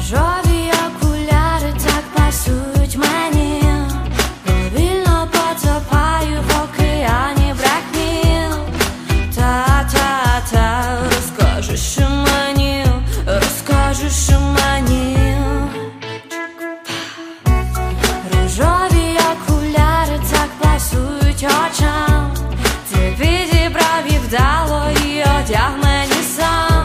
Рожові окуляри так пасують мені, повільно потопаю в океані брехні. Та-та-та, розкажеш мені, розкажеш мені. Рожові окуляри так пасують очам, ти підібрав їх вдало і одяг мені сам.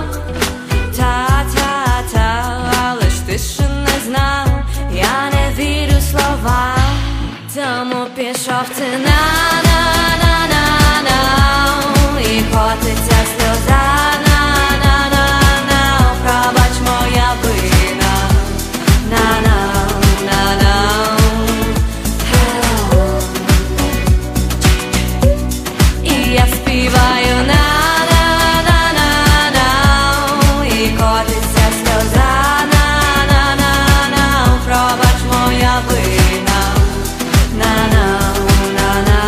Та-та-та, але ж ти ще не знав, я не вірю словам, тому пішов ти на-на-на-на-на, і котиться сльоза на-на-на-на, пробач моя вина, на-на-на-на. І я співаю на-на-на-на-на, і котиться сльоза на-на-на-на, пробач моя вина, на-на-на-на.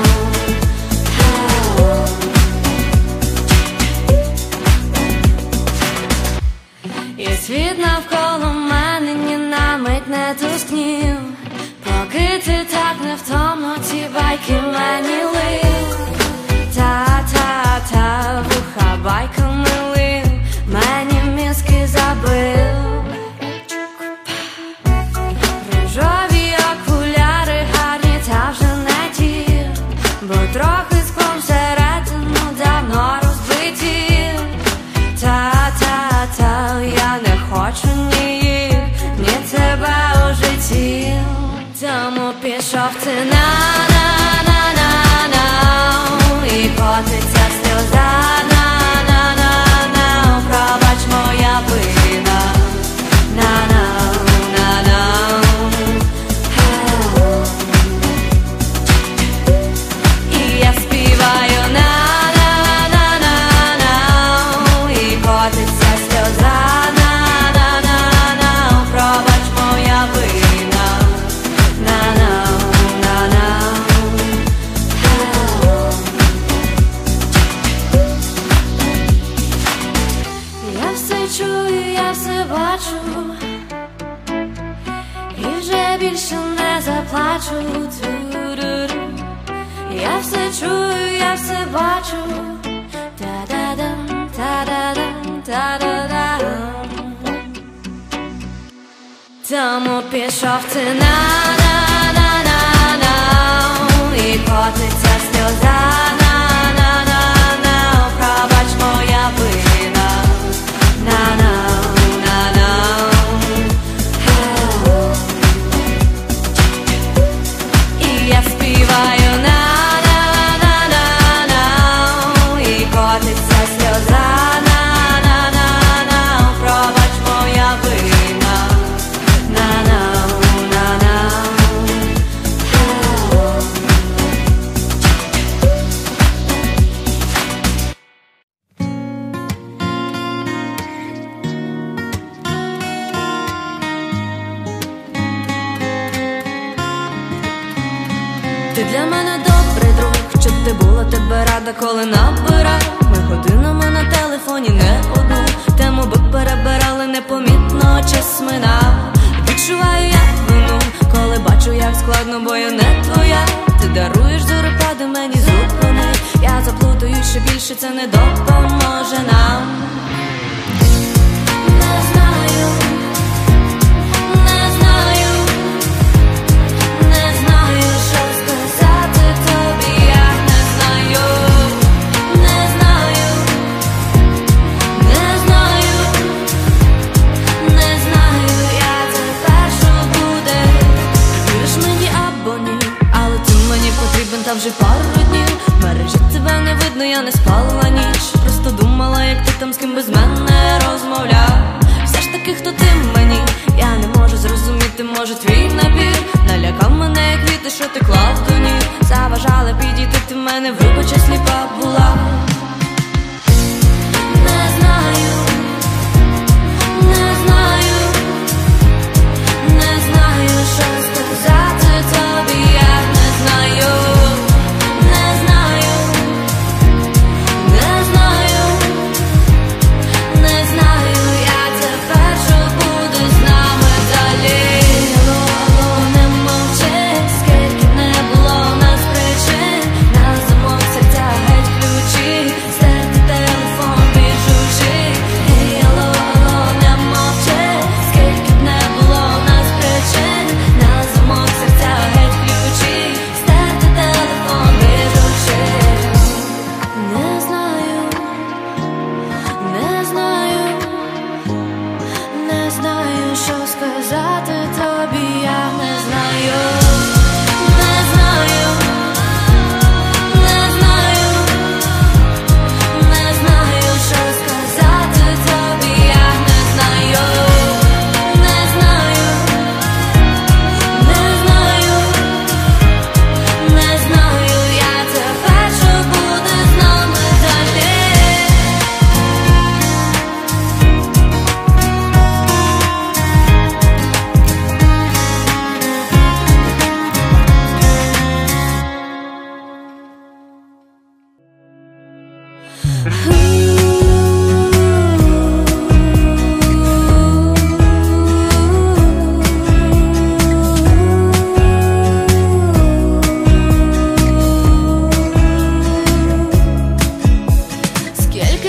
І світ навколо мене ні на мить не тускнів, поки ти так невтомно ці байки мені лив. Та-та-та, вуха байками лив, мені мізки забив. Рожові окуляри гарні, та вже не ті, бо трохи склом всередину давно розбиті. Та-та-та, я не хочу ні їх, ні тебе у житті, тому пішов ти на-на-на-на-на, і котиться сльоза на-на-на-на, пробач моя вина, на-на-на-на. І я співаю на-на-на-на-на, і котиться сльоза на-на-на-на, пробач моя вина, на-на-на-на. Я все чую, я все бачу, і вже більше не заплачу. Ту-ду-ду. Я все чую, я все бачу. Та-да-дам, та-да-дам, та-да-дам. Тому пішов ти на-на-на-на-на, і котиться сльоза на-на-на-на, пробач моя вина, на-на-на-на. І я співаю на-на-на-на-на, і котиться сльоза на-на-на-на, пробач моя вина, на-на-на-на. Ти для мене добрий друг, щоб ти була, тебе рада, коли набирав. Ми годинами на телефоні не одну тему би перебирали, непомітно час минав. Відчуваю я вину, коли бачу, як складно, бо я не твоя. Ти даруєш зорепади, мені зупини, я заплутаю ще більше, це не допоможе нам. Не знаю, не знаю, не знаю, що сказати тобі, я не знаю, не знаю, не знаю, не знаю, я тепер, що буде. Віриш мені або ні, але ти мені потрібен, та вже пару днів. В мережі тебе не видно, я не спала ніч, просто думала, як ти там з ким без мене розмовляв. Все ж таки, хто ти мені, я не можу зрозуміти, може твій набір налякав мене, як квіти, що ти клав до ніг. Заважала підійти, ти в мене, вибач, я сліпа була. Не знаю, не знаю, не знаю, що сказати тобі, я не знаю, не знаю, не знаю, не знаю, я тепер, що буду знати.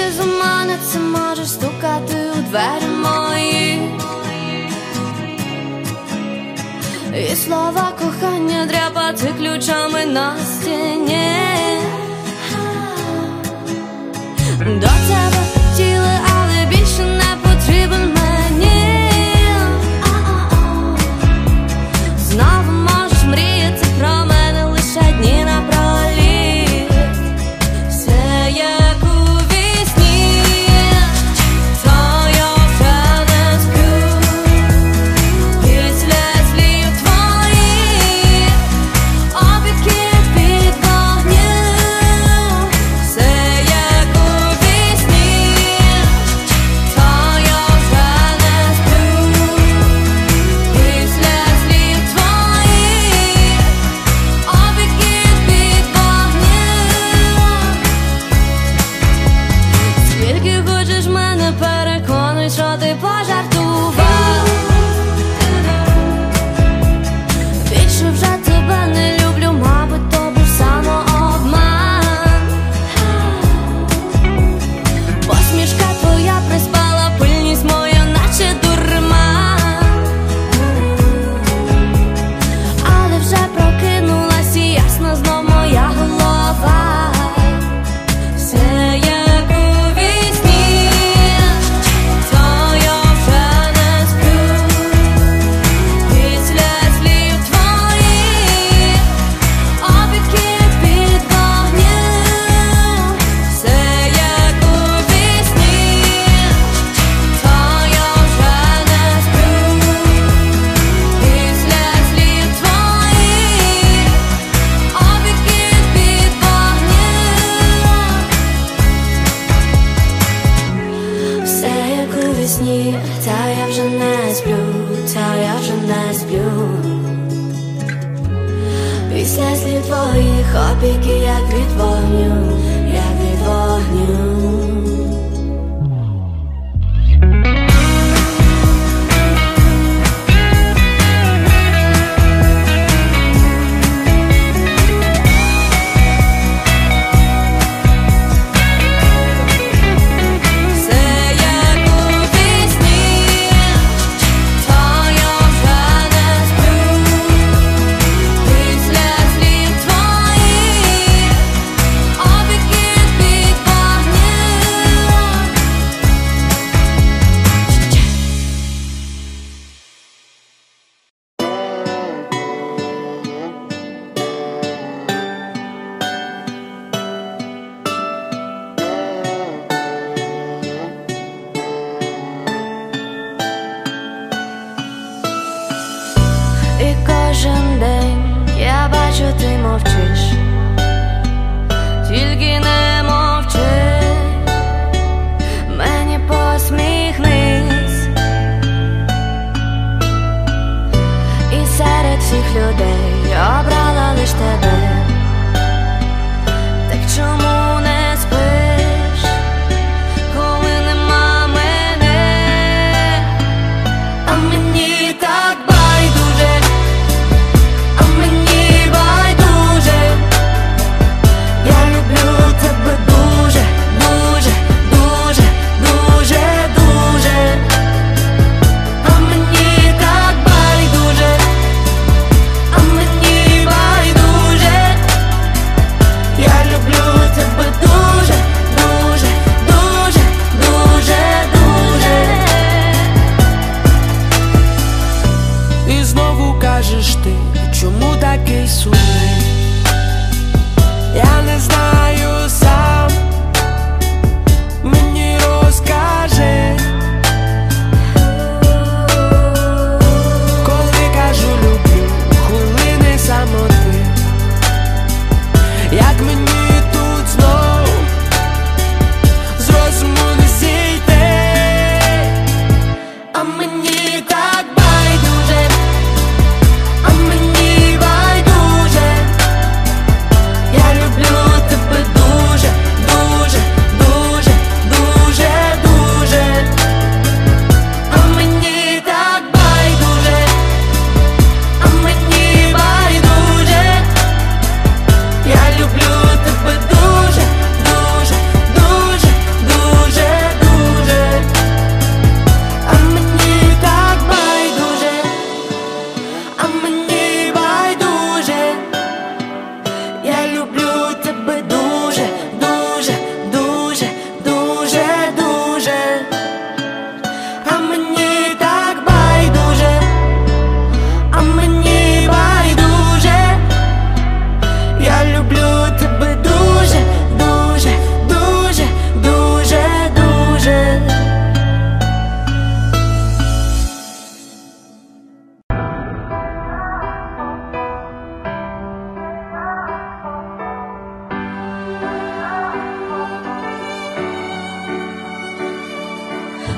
за мене, це можеш стукати у двері мої. І слова кохання дряпати ключами на стіні. До тебе хотіли, але більше не потрібен мені. Знову можеш мріяти про мене лише дні напроліт. Все як у вісні, то я вже не сплю. Після слів твоїх опіки під вогню. Все як у вісні, то я вже не сплю. Після слів твоїх опіки під вогню. Скільки хочеш мене переконуй, що ти пожартував. Більше вже тебе не люблю, мабуть, то був самообман. Посмішка твоя приспала, пильність моя, наче дурман. Але вже прокинулась і ясна знов моя голова. Все як у вісні, то я вже не сплю. Після слів твоїх опіки під вогню. Все як у вісні, то я вже не сплю. Після слів твоїх опіки під вогню. Все як у вісні, та я вже не сплю, та я вже не сплю. Після слів твоїх опіки, як від вогню, як від вогню. Все як у вісні, то я вже не сплю. Після слів твоїх опіки під вогню.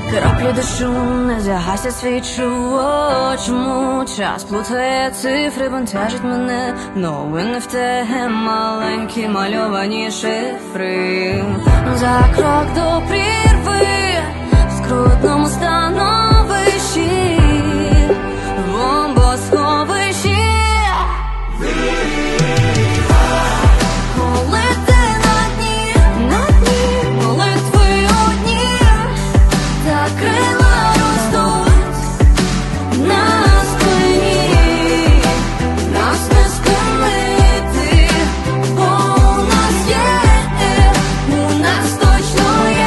Краплі дощу не загасять свічу. О, чому час плутає цифри, бентежить мене. Новини в те маленькі мальовані шифри. За крок до прірви в скрутному становищі, в бомбосховищі. Коли ти на дні, молитви одні, та крила ростуть на спині, нас не спинити, бо у нас є, у нас точно є.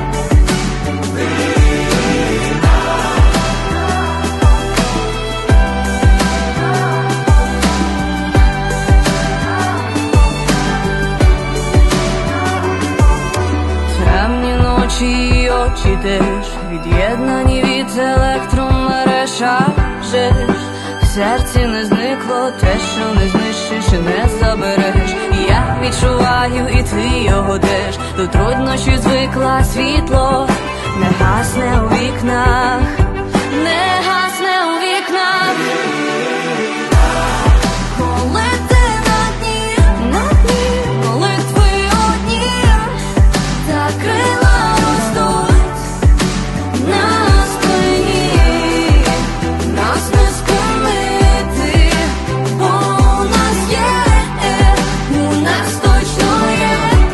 Темні ночі й очі теж від'єднані від електромереж, а вже ж в серці не зникло те, що не знищиш і не забереш. Я відчуваю, і ти його теж. До труднощів звикла, світло не гасне у вікнах, не гасне у вікнах. Коли ти на дні, молитви одні, та крила ростуть на спині, нас не спинити, бо у нас є, у нас точно є.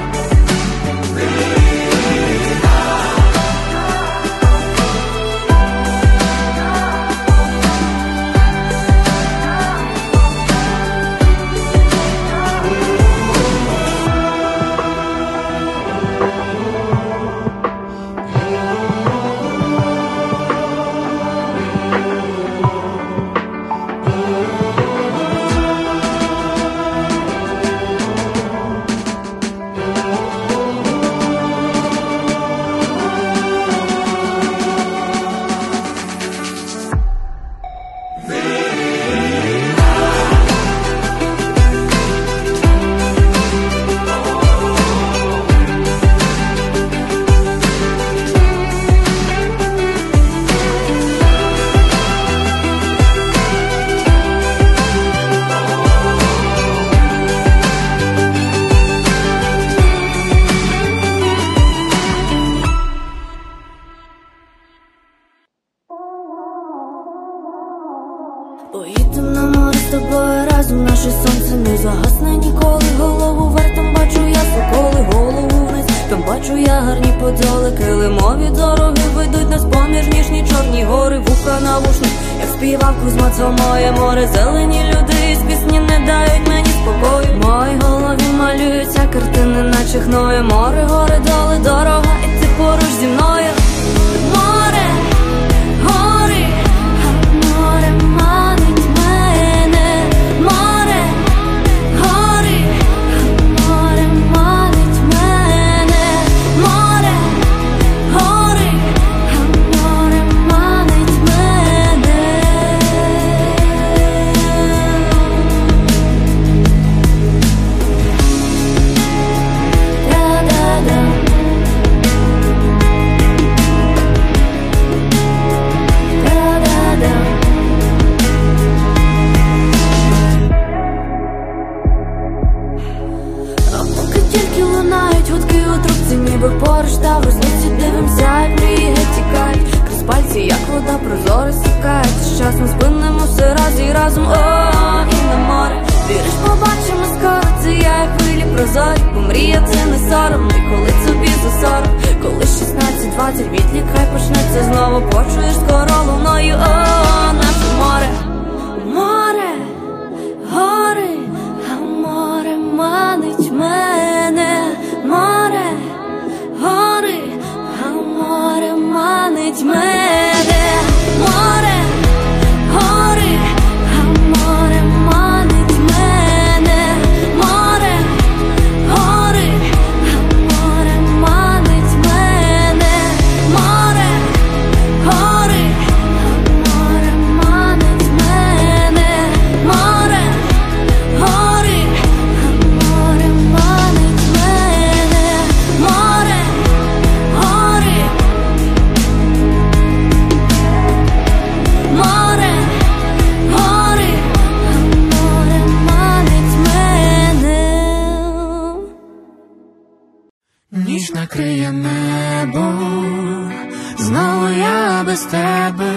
Поїдем на море з тобою разом, наше сонце не загасне ніколи. Голову вверх, там бачу я соколи, голову вниз, там бачу я гарні подоли. Килимові дороги ведуть нас поміж ніжні чорні гори. Вуха навушник, як співав Кузьма, це моє море. Зелені люди із пісні не дають мені спокою. В моїй голові малюються картини, наче хною. Море, гори, доли, дорога, і ти поруч зі мною. Море, гори, море манить мене. Море, гори, море манить мене. Море, гори, море манить мене. Да-да-да. Тільки лунають гудки у трубці, ніби поруч та в розлуці. Дивимося, як мрії геть тікають крізь пальці, як вода прозора стікає. З часом спинимо все раз і разом, о, і на море. Віриш, побачимо скоро, це я, як хвилі прозорі. Бо мрія це не соромно, і коли тобі за 40, коли 16-20, відлік хай почнеться знову. Почуєш скоро луною, о, наше море. Море, гори, а море манить мене. Море, гори, а море манить мене. Море, гори, а море манить мене. Море, гори, а море манить мене. накриє небо, знову я без тебе,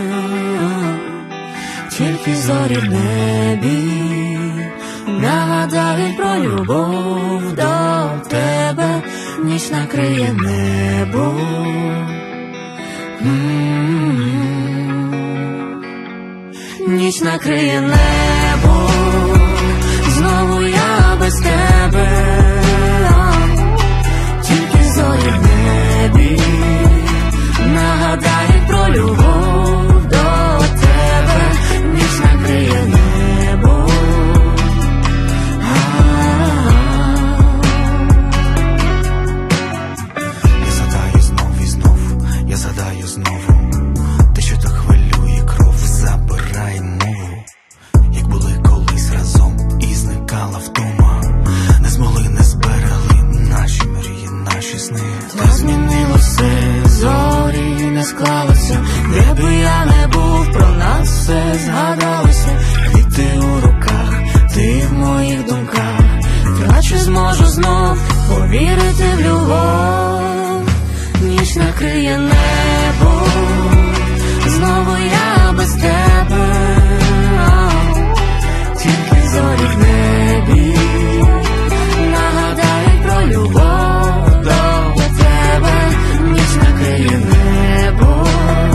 тільки зорі в небі нагадають про любов до тебе. Ніч накриє небо, ніч накриє небо, знову я без тебе, тільки зорі в небі нагадають про любов до тебе. Ніч накриє небо, я згадаю знов і знов, я згадаю знову те, що так хвилює кров, забирає мову. Як були колись разом і зникала втома, не змогли, не зберегли наші мрії, наші сни. та змінило все, зорі не склалося, де би я не був, про нас все згадалося. Квіти у руках, ти в моїх думках, та чи зможу знов повірити в любов? Ніч накриє небо, знову я без тебе, тільки зорі в небі нагадають про любов до тебе. Ніч накриє небо,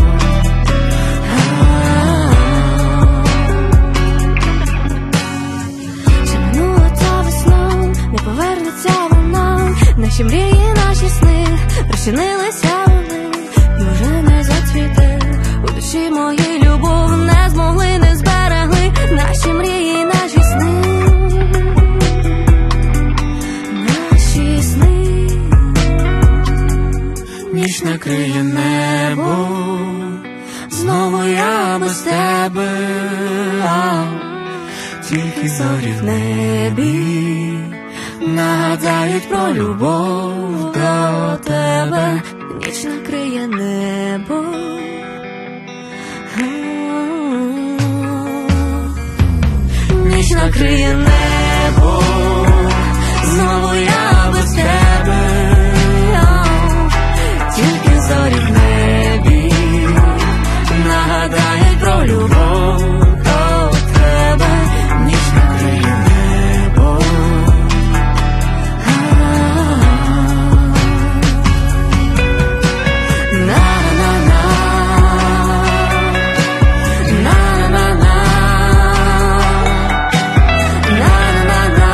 чи минула та весна, не повернеться вона. Наші мрії, наші сни розчинилися вони, і вже не зацвіте у душі моїй любов. Не змогли, не зберегли наші мрії, наші сни, наші сни. Ніч накриє небо, знову я без тебе, тільки зорі в небі нагадають про любов до тебе. Ніч накриє небо, ніч накриє небо, знову я без тебе, тільки зорі в небі нагадають про любов до тебе. Ніч накриє небо, на-на-на, на-на-на, на-на-на,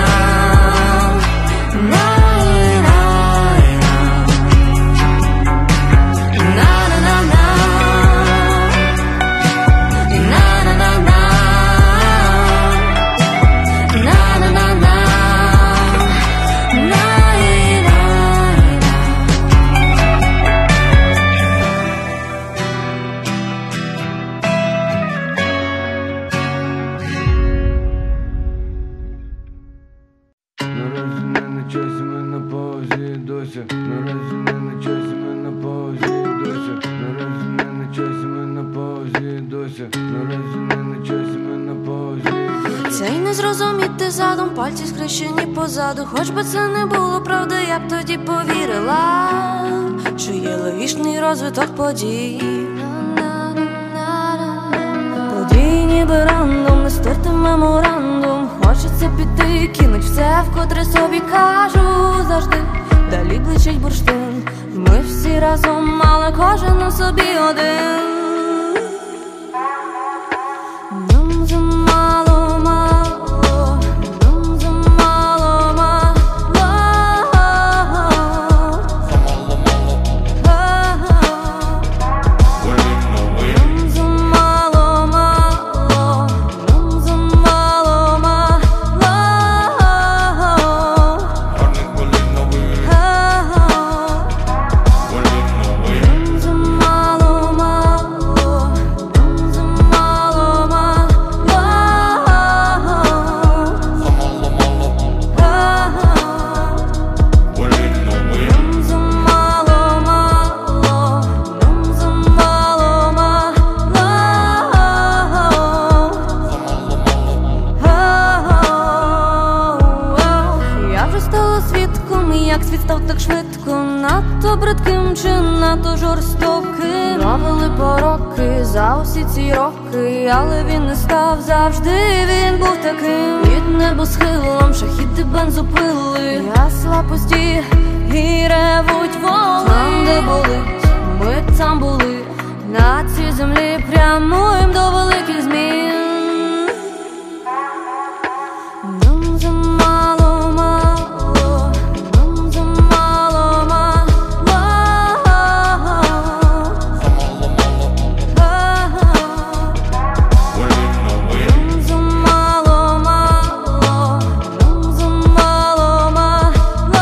Наразі не на часі, ми на паузі досі. Наразі не на часі, ми на паузі досі. Наразі не на часі, ми на паузі досі. Наразі не на часі, ми на паузі досі. Це й не зрозуміти задум, пальці скрещені позаду. Хоч би це не було правди, я б тоді повірила, що є логічний розвиток подій. Події ніби рандом, не стерти меморандум. Хочеться піти, кинуть все, вкотре собі кажу завжди. Далі бличить бурштин, ми всі разом, але кожен у собі один. Нам замало, мало, нам замало, мало, нам замало, мало, нам замало, мало. Нам замало, мало. надто жорстоким. Правили пороки за усі ці роки, але він не став завжди, він був таким. Під небосхилом шахіди бензопили, ясла пусті і ревуть воли. Там, де болить, ми там були, на цій землі прямуєм до великих змін. Нам замало, мало, нам замало, мало, нам замало, мало, нам замало, мало.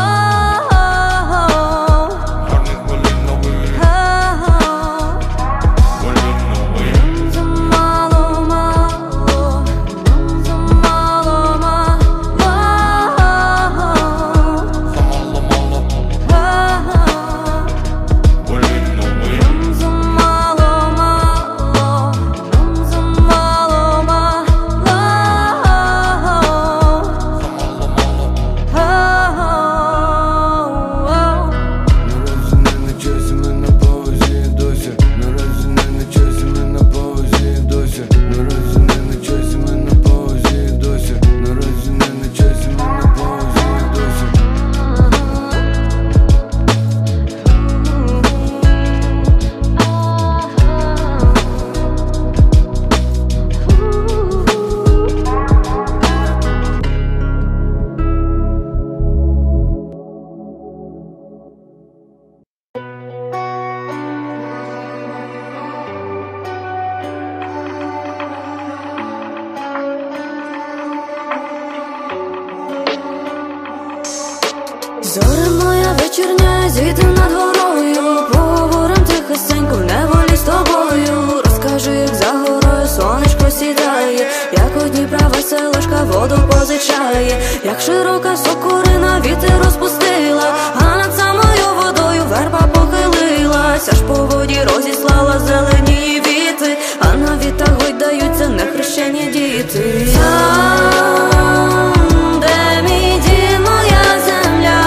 Зоря моя вечірня, звідти над горою, поговорим тихесенько в неволі з тобою. Розкажи, як за горою сонечко сідає, як у Дніпра веселочка воду позичає, як широка сокорина вітер розпустила, а над самою водою верба похилилась, аж по воді розіслала зелені віти, а на вітах гойдаються нехрещені діти. Там, де мій дім, моя земля,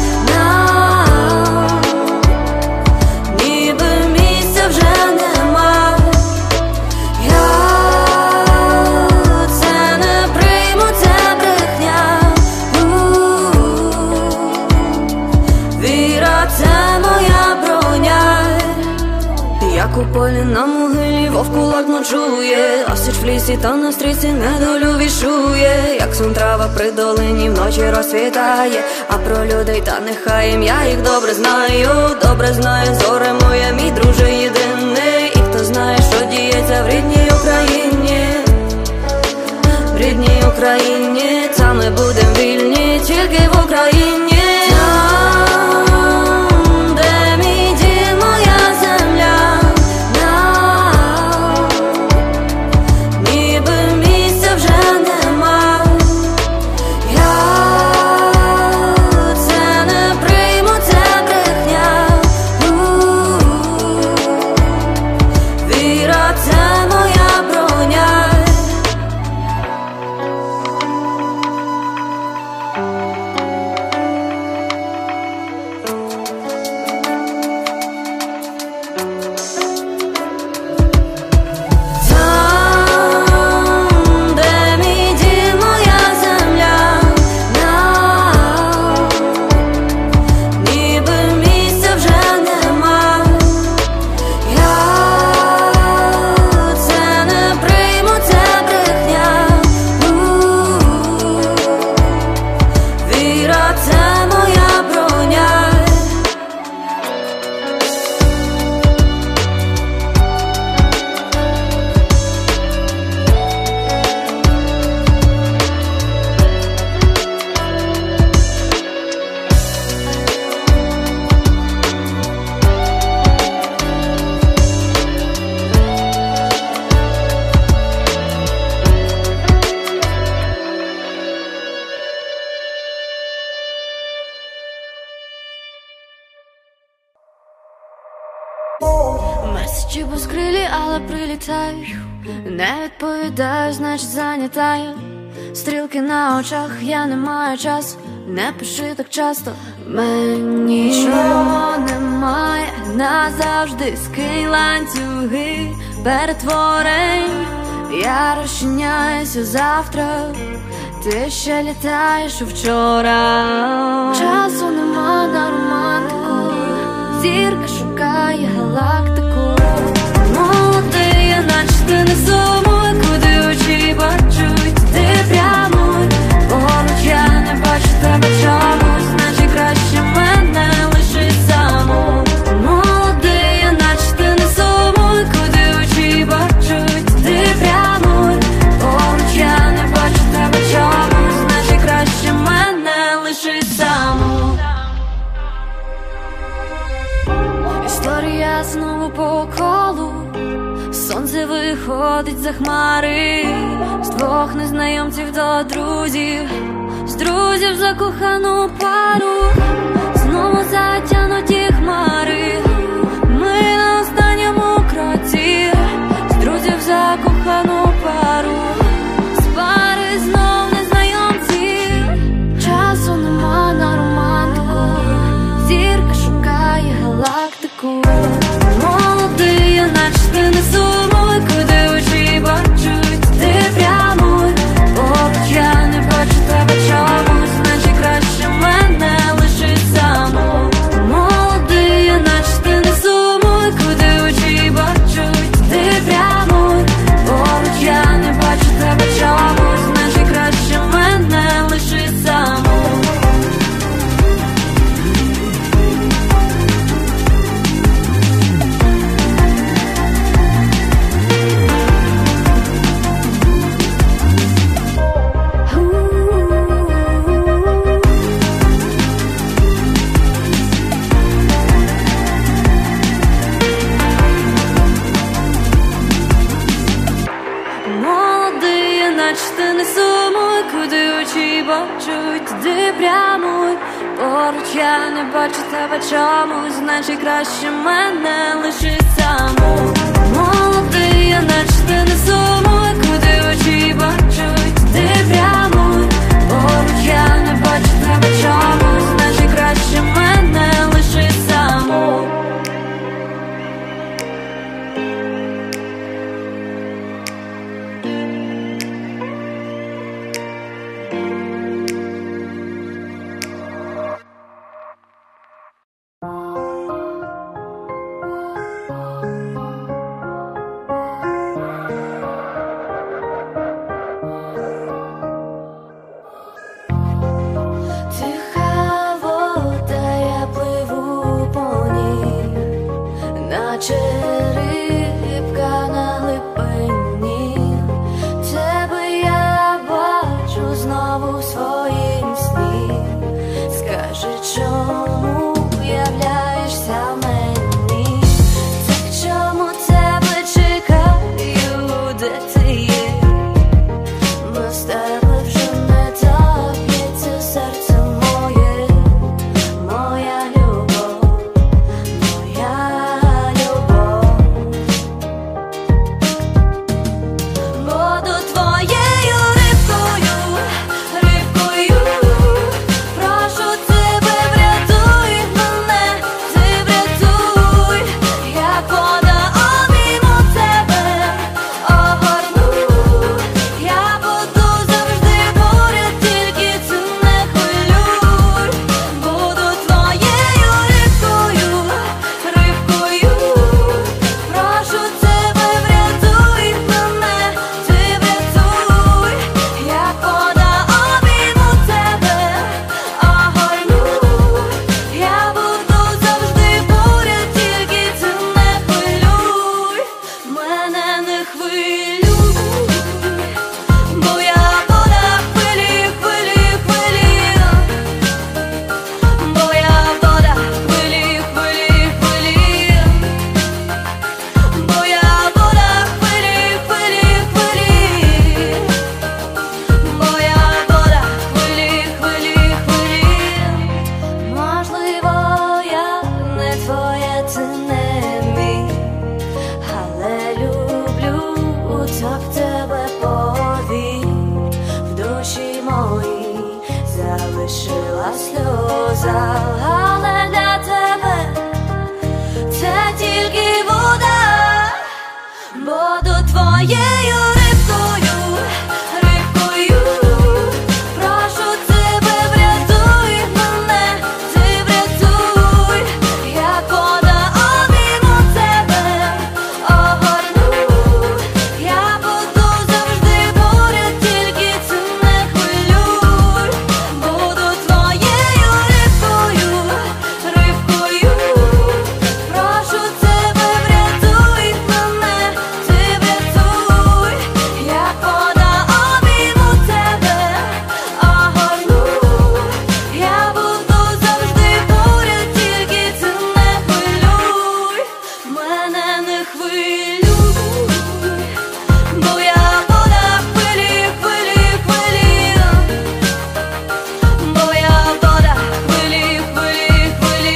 як у полі на могилі вовк кулак ночує, а сич в лісі та на стрічці недолю вішує, як сон трава при долині вночі розцвітає, а про людей та нехай ім'я їх добре знає зоре моє, мій друже єдиний, і хто знає, що діється в рідній Україні, в рідній Україні, там ми будем вільні, тільки в Україні. Меседжі безкрилі, але прилітаю, не відповідаю, значить зайнята я. Стрілки на очах, я не маю часу, не пиши так часто. Мені нічого не немає, назавжди скинь ланцюги перетворень. Я розчиняюся завтра, ти ще літаєш у вчора. Часу нема на романтику, зірка шукає галактику. Молодий, наче ти не сумуй, куди очі бачуть, ти прямуй. Поруч я не бачу тебе чомусь, наче краще мене лиши саму. Молодий, наче ти не сумуй, куди очі бачуть, ти прямуй. Поруч я не бачу тебе чомусь, наче краще мене лиши саму. Історія знову по колу, сонце виходить за хмари, з двох незнайомців до друзів, з друзів закохану пару, знову затягнуті хмари. Ми на останньому кроці, з друзів закохану пару, з пари знов незнайомці. Часу нема на романтику, зірка шукає галактику. Молодий, наче ти не сумуй, куди очі бачуть, ти прямуй. Поки я не бачу тебе чомусь, наче краще мене лиши саму. Молодий, наче ти не сумуй, куди очі бачуть, ти прямуй. Поки я не бачу тебе чомусь, наче краще мене лиши саму. Молодий, наче ти не сумуй, куди очі бачуть, ти прямуй. Поруч я не бачу тебе чомусь, значить краще мене лиши саму. Молодий, наче ти не сумуй, куди очі бачуть, ти прямуй. Поруч я не бачу тебе чомусь, значить краще мене лиши саму. Тиха вода, я пливу по ній, наче рибка на глибині. Тебе я бачу знову в своїм сні. Скажи, чому являєшся мені? Так чому тебе чекаю, де ти є? Без тебе вже не так б'ється серце моє. Моя любов, моя любов. Буду твоєю рибкою, рибкою. Прошу тебе, врятуй мене, ти врятуй. Як вода обійму тебе, огорну. Я буду завжди поряд, тільки ти не хвилюй. Буду твоєю рибкою, рибкою. Прошу тебе, врятуй мене, ти врятуй. Як вода обійму тебе, огорну. Я буду завжди поряд, тільки ти не хвилюй. Мене не хвилюй, бо я вода, хвилі, хвилі, хвилі. Бо я вода, хвилі, хвилі, хвилі.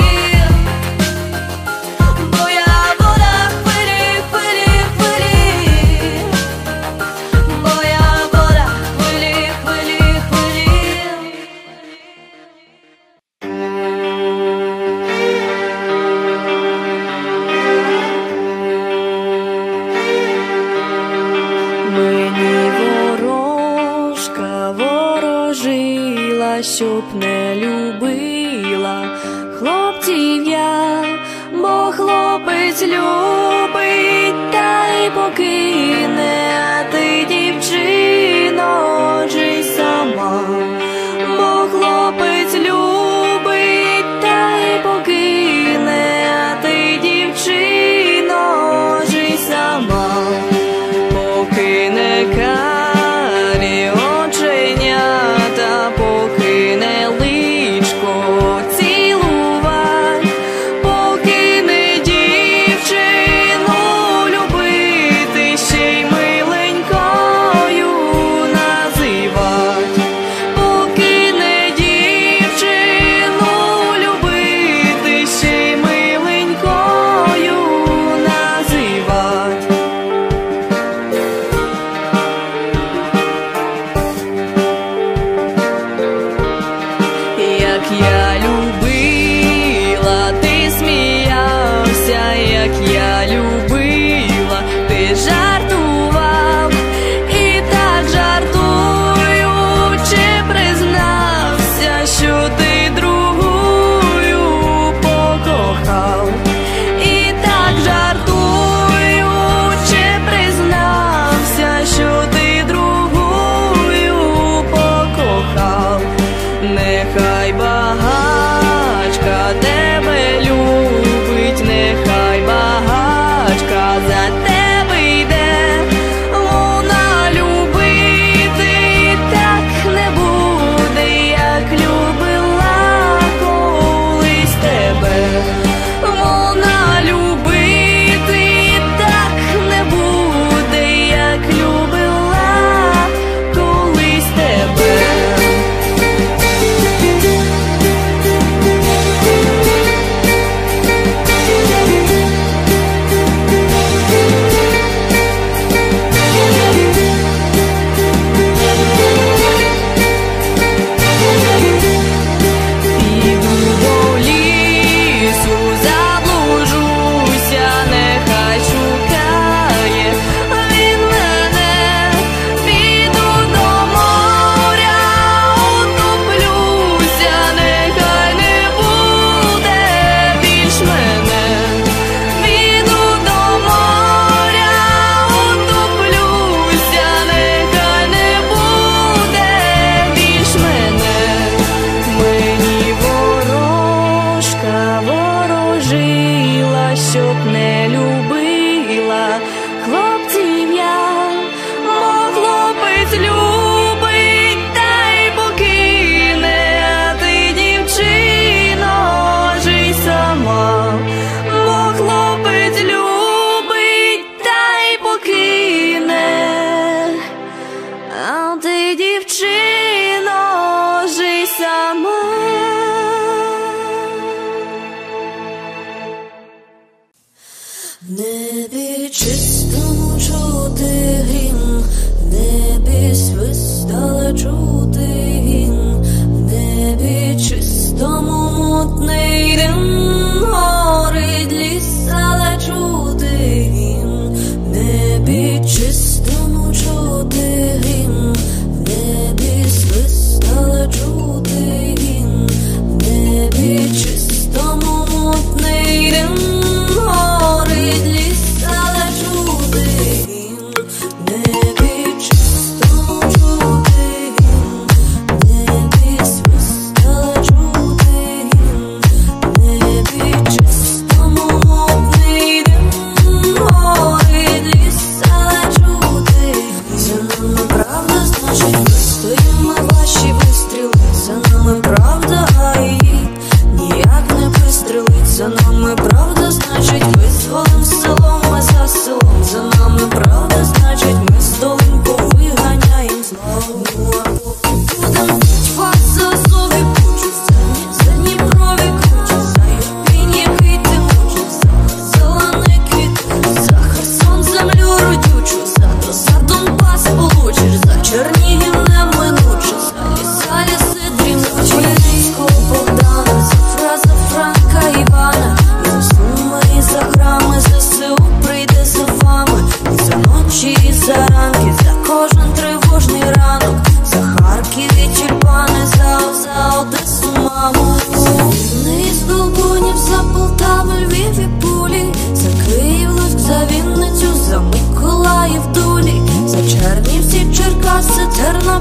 Бо я вода, хвилі, хвилі, хвилі. Бо я вода, хвилі, хвилі, хвилі. Мені ворожка ворожила, щоб не любила хлопців я, бо хлопець любить та й покине, а ти, дівчино, жий сама, бо хлопець любить та й покине, а ти, дівчино, жий сама. Покине карі оченята, покине личко цілувать, покине дівчину любити, ще й миленькою називать, покине дівчину любити, ще й миленькою називать. Як я любила, ти сміявся, як я любила, ти жартував, і так жартуючи признався, що ти другою покохав, і так жартуючи признався, що ти другою покохав. Нехай багачка тебе любить, нехай багачка за тебе йде, вона любити так не буде, як любила колись тебе. Вона любити так не буде, як любила колись тебе. Піду до лісу, заблужуся, нехай шукає він мене. Піду до моря, утоплюся, нехай не буде більш мене. Піду до моря, утоплюся, нехай не буде більш мене. Мені ворожка ворожила, щоб не любила хлопців я, бо хлопець любить та й покине, а ти, дівчино, жий сама, бо хлопець любить та й покине, а ти, дівчино, жий сама. В небі чистому чути гімн, в небі свистала чути гімн, в небі чистому мутний дим, горить ліс, але чути гімн, в небі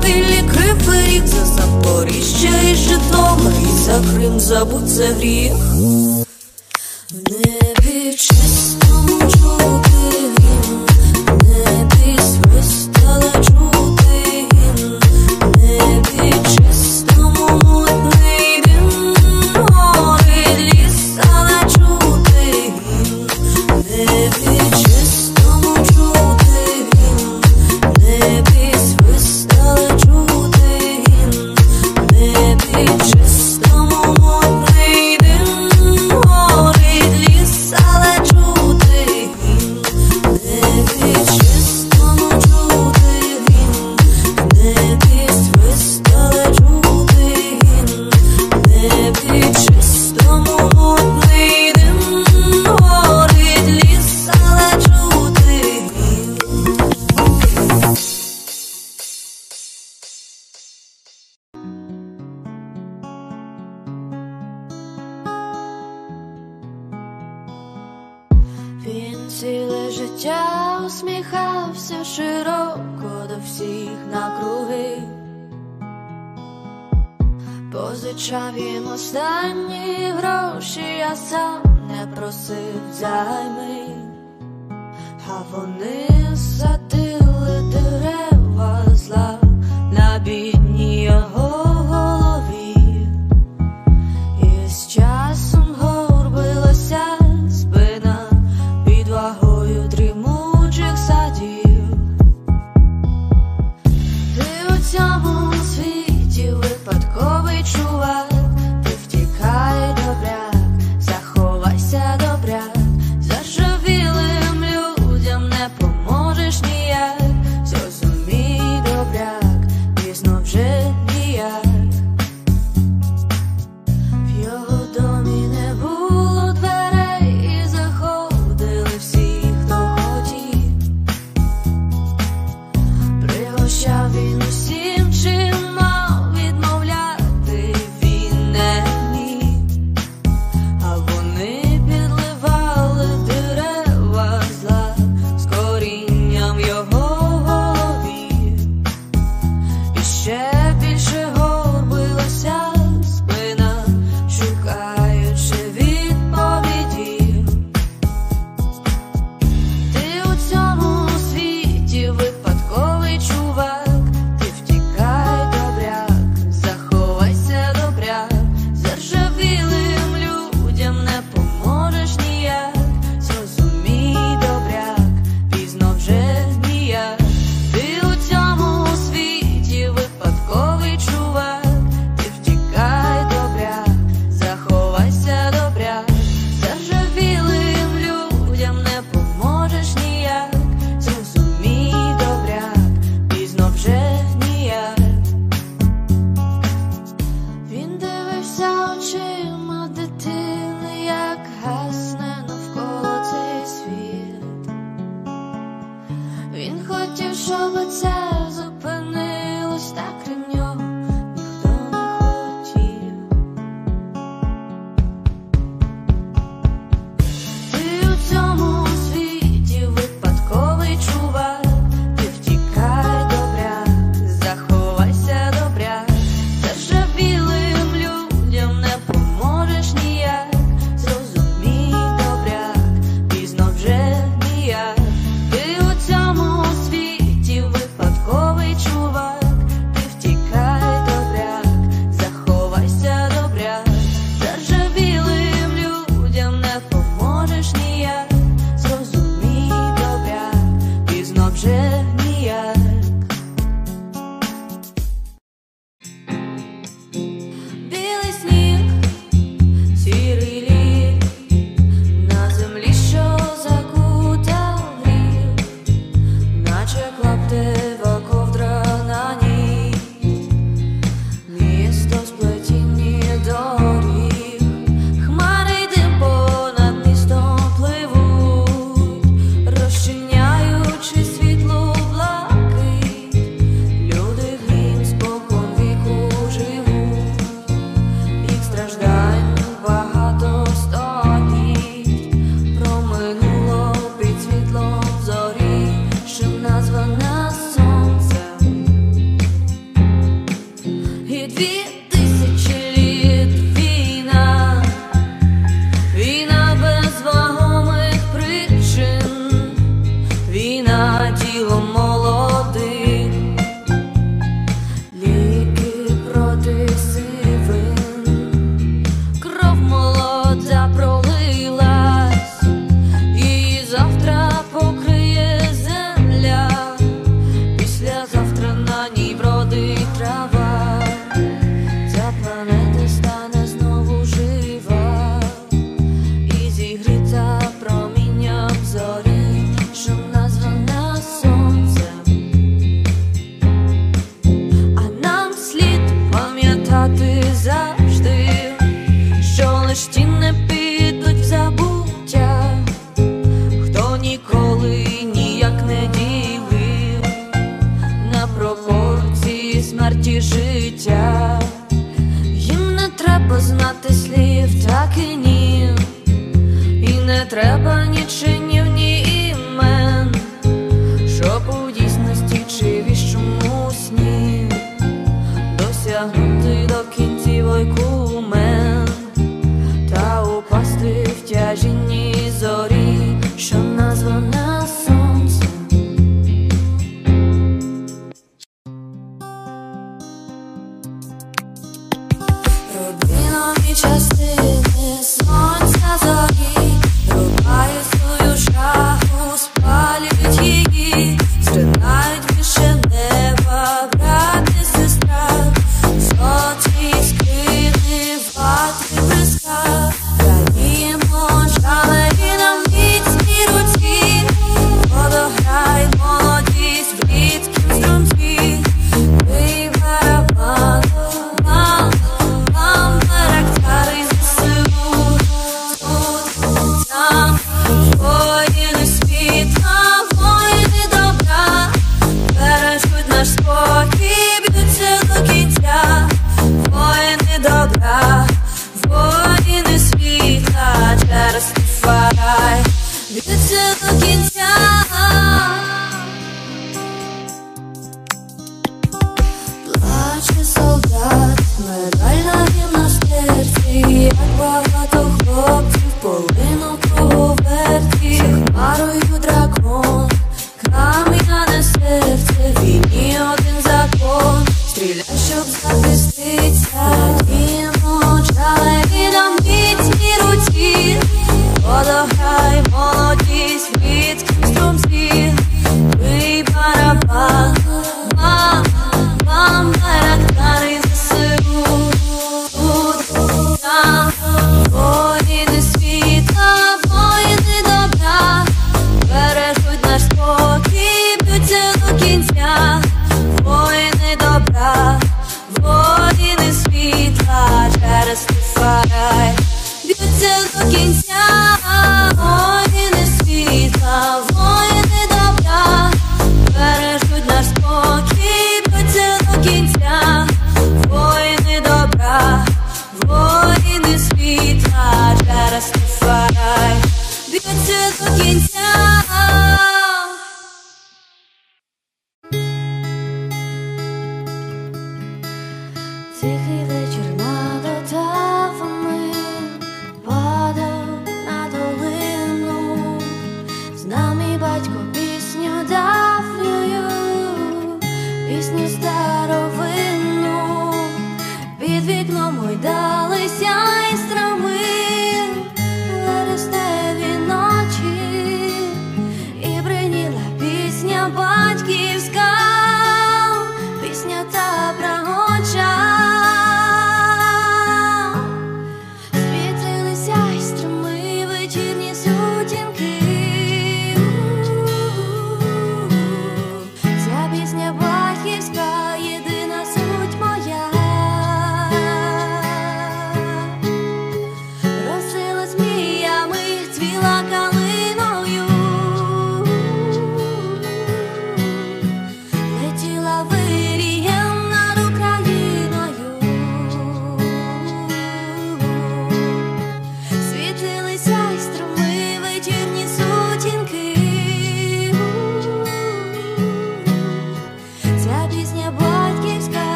Білі Кривий Ріг, за Запоріжжя і Житомир, і за Крим забудь це гріх. В небі чистому чути гімн, в небі свистала чути гімн, в небі чистому мутний дим, горить ліс, але чути гімн, в небі чистому чути гімн, в небі свистала чути гімн, в небі чистому мутний дим, горить ліс, але чути гімн, в небі чистому чути гімн, в небі свистала чути гімн, в небі чистому мутний дим, горить ліс, але чути гімн. Він ціле життя усміхався широко до всіх навкруги, позичав їм останні гроші, а сам не просив займи, а вони садили дерева зла на бідній його голові, і з часом горбилася спина під вагою дрімучих садів. Ти у цьому світі випадковий чувак, ти втікай, добряк, заховайся, добряк, заржавілим людям не поможеш ніяк, зрозумій, добряк, пізно вже ніяк. В його домі не було дверей, і заходили всі, хто хотів. Пригощав він усім, чим мав, відмовляти він не міг, а вони підливали дерева зла з корінням його голові, і ще більше горбилася спина, шукаючи відповіді. Ти у цьому світі випадковий чувак, ти втікай, добряк, заховайся, добряк, заржавілим людям не поможеш ніяк, зрозумій, добряк, пізно вже ніяк. Ти у цьому світі випадковий чувак, ти втікай, добряк, заховайся, добряк, заржавілим людям не поможеш ніяк, зрозумій, добряк, пізно вже ніяк. Він дивився очима дитини, як гасне навколо цей світ. Він хотів, щоб це зупинилось, та крім нього ніхто не хотів. Ти у цьому світі випадковий чувак, ти втікай, добряк, заховайся, добряк, заржавілим людям не поможеш ніяк, зрозумій, добряк, пізно вже ніяк. Ти у цьому світі випадковий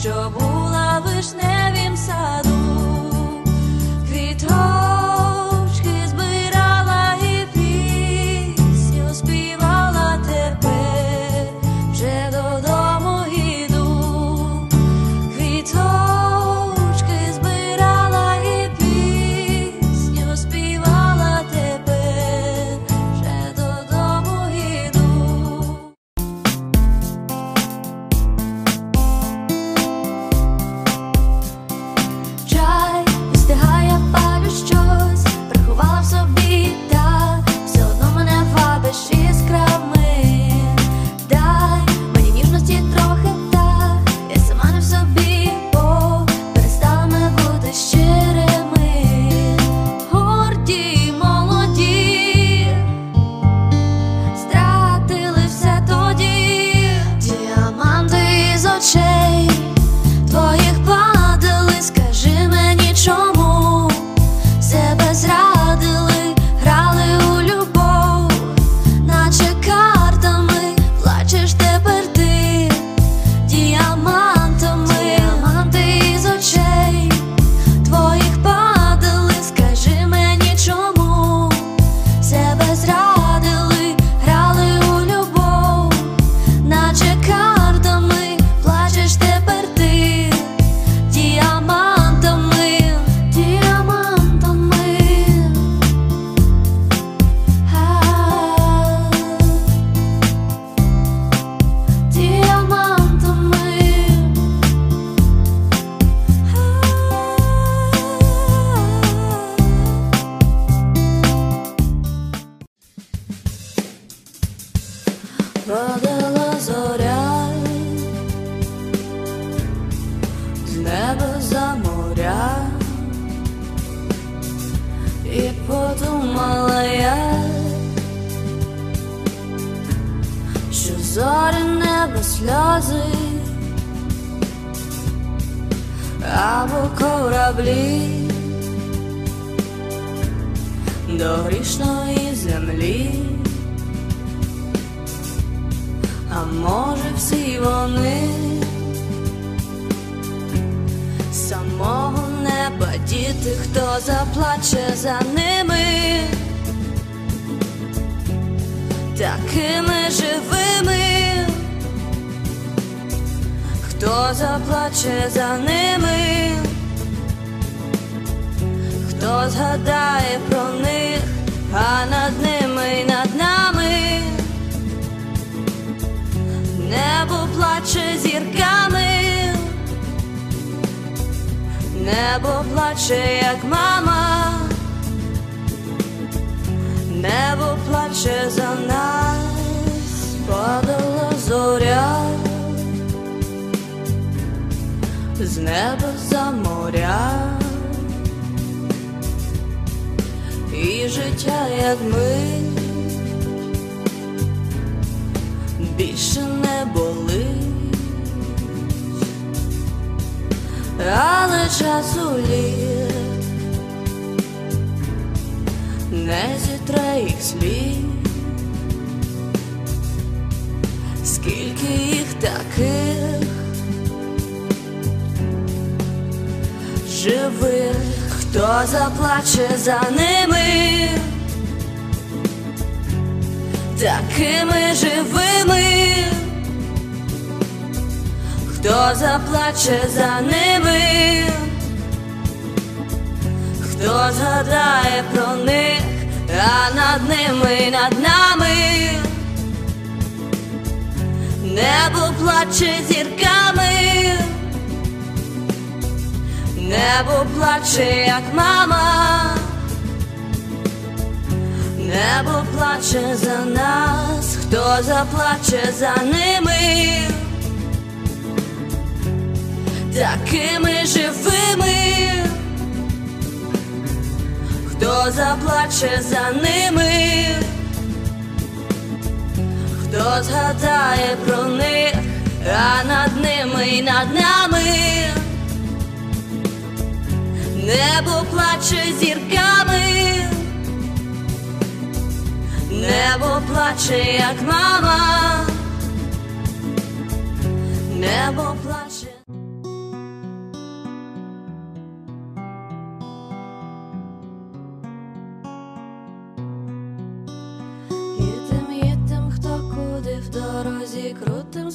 що була в вишневім саду. Квіточки збирала і пісню співала, тепер вже додому йду. Квіточки збирала і пісню співала, тепер вже додому йду. Чай встигає, палю щось, приховала в собі, та все одно мене вабиш іскрами. Дай мені ніжності трохи, так я сама не в собі, бо перестала ми бути щирими. Горді, молоді, стратили все тоді. Діаманти із очей твоїх падали, скажи мені, чому себе зрадили, грали у любов, наче картами, плачеш тепер ти діамантами. Діаманти із очей твоїх падали, скажи мені, чому себе зрадили, грали у любов, наче картами, плачеш тепер ти діамантами, діамантами. Діамантами. Падала зоря з неба за моря, і подумала я, що зорі небо сльози або кораблі до грішної землі. А може всі вони самого неба діти, хто заплаче за ними такими живими, хто заплаче за ними, хто згадає про них, а над ними й над нами небо плаче зірками, небо плаче, як мама, небо плаче за нас. Падала зоря з неба за моря, і життя, як мить, більше не болить, але часу літ не зітре їх слід. Скільки їх таких живих, хто заплаче за ними такими живими, хто заплаче за ними, хто згадає про них, а над ними й над нами небо плаче зірками, небо плаче, як мама, небо плаче за нас, хто заплаче за ними такими живими, хто заплаче за ними, хто згадає про них, а над ними й над нами небо плаче зірками, небо плаче, як мама, небо плаче.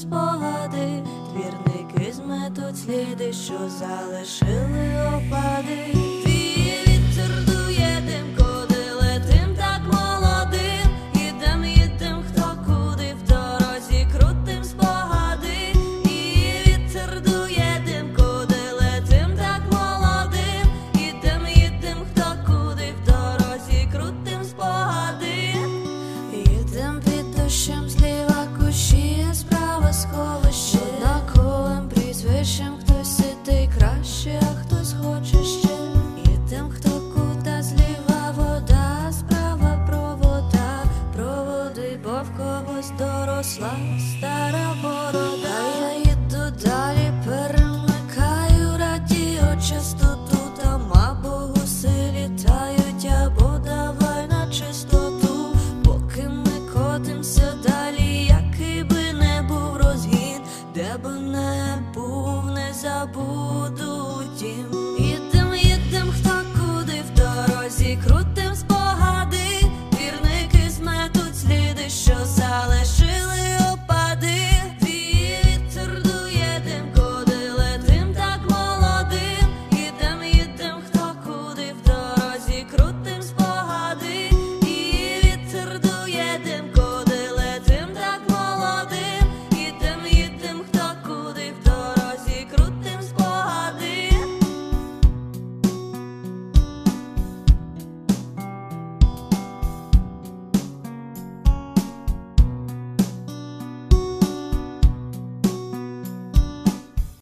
спогади, двірники зметуть сліди, що залишили опади. Твій вітер дує дим, куди летим так молодим. Їдем, хто куди в дорозі крутим спогади. І вітер дує дим, куди летим так молодим. Їдем, хто куди в дорозі крутим спогади. Їдем під дощем, зліва кущі, справа сховище. Однаковим прізвищем хтось сидить краще, а хтось хоче ще. Їдем, хто куди, зліва вода, справа провода. Проводи, бо в когось доросла стара борода.